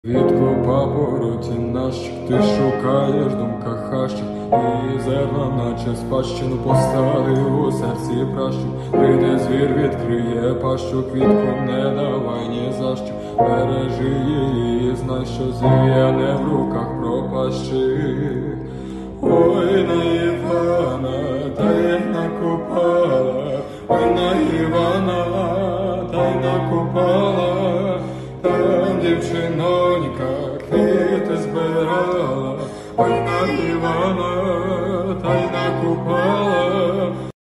Квітку папороті нащик, ти шукаєш в думках хащик, і зерна, наче спадщину поставив у серці пращик. Прийде звір, відкриє пащу, квітку не давай ні за що. Бережи її, знай, що зів'я не в руках пропащих. Ой, на Івана, та й накопала, ой, на Івана, та й накопала. Там дівчинонька квіти збирала, ой, на Івана, та й накупала.